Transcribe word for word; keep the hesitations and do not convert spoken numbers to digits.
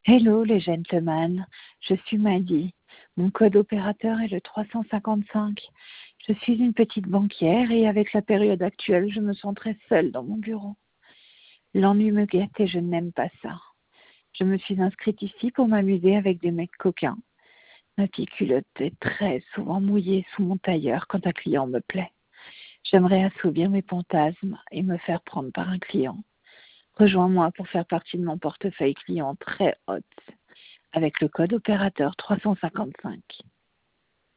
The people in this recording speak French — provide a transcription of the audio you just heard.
Hello les gentlemen, je suis Maddy. Mon code opérateur est le trois cent cinquante-cinq. Je suis une petite banquière et avec la période actuelle, je me sens très seule dans mon bureau. L'ennui me guette et je n'aime pas ça. Je me suis inscrite ici pour m'amuser avec des mecs coquins. Ma petite culotte est très souvent mouillée sous mon tailleur quand un client me plaît. J'aimerais assouvir mes fantasmes et me faire prendre par un client. Rejoins-moi pour faire partie de mon portefeuille client très hot avec le code opérateur trois cent cinquante-cinq.